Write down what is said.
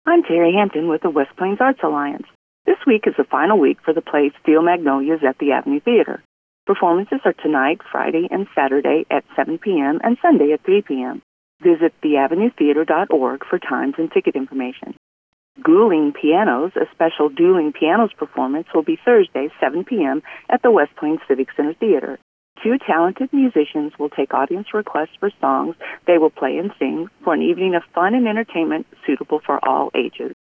I'm Terry Hampton with the West Plains Arts Alliance. This week is the final week for the play Steel Magnolias at the Avenue Theater. Performances are tonight, Friday, and Saturday at 7 p.m. and Sunday at 3 p.m. Visit theavenuetheater.org for times and ticket information. Guling Pianos, a special dueling pianos performance, will be Thursday, 7 p.m. at the West Plains Civic Center Theater. Two talented musicians will take audience requests for songs they will play and sing for an evening of fun and entertainment suitable for all ages.